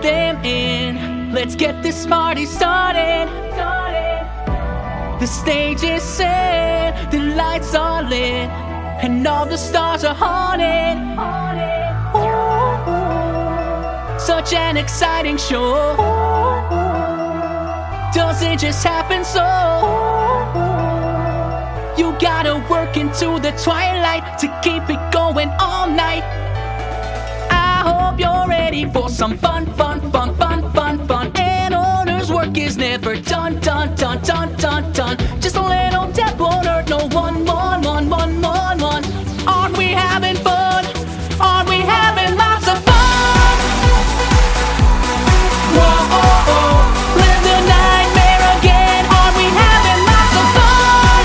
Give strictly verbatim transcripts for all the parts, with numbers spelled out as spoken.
them in. Let's get this party started. The stage is set, the lights are lit, and all the stars are haunted. Such an exciting show. Does it just happen so? You gotta work into the twilight to keep it going all night. I hope you're ready for some fun, fun, fun, fun, fun, fun. And owner's work is never done, done, done, done, done, done. Just a little dip won't hurt no one, one, one, one, one, one. Aren't we having fun? Aren't we having lots of fun? Whoa, oh, oh. Live the nightmare again. Aren't we having lots of fun?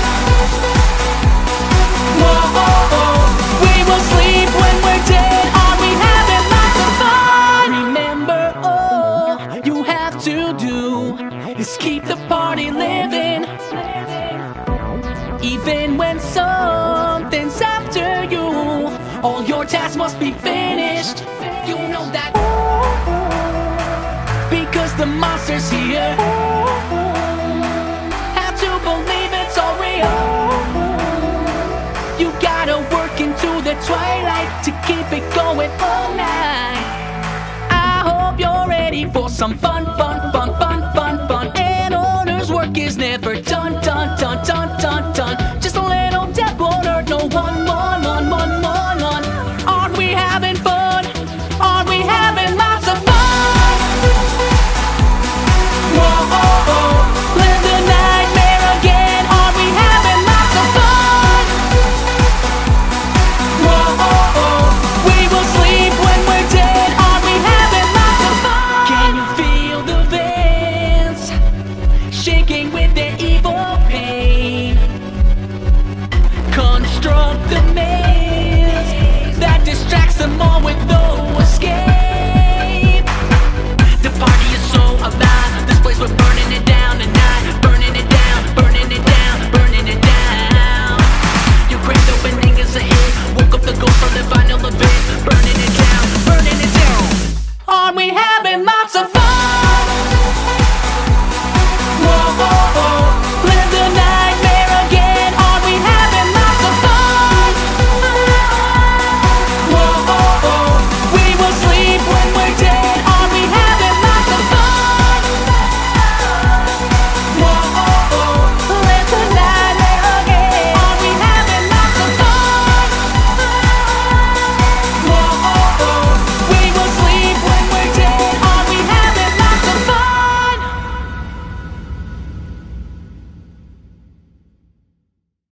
Whoa, oh, oh. We will sleep when we're dead. Aren't we having lots of fun? Remember, all you have to do is keep the party living. Even when something's after you, all your tasks must be finished. You know that, because the monster's here. Have to believe it's all real. You gotta work into the twilight to keep it going all night. I hope you're ready for some fun, fun, fun, fun, fun, fun. And owner's work is never done, done, done, done, done, done. Just a little dip won't hurt no one, one, one, one, one, one. Aren't we having fun? Aren't we having lots of fun? Whoa, oh, oh. Live the nightmare again. Aren't we having lots of fun? Whoa, oh, oh. We will sleep when we're dead. Aren't we having lots of fun? Can you feel the vents shaking with their evil pain? Construct the maze that distracts them all with the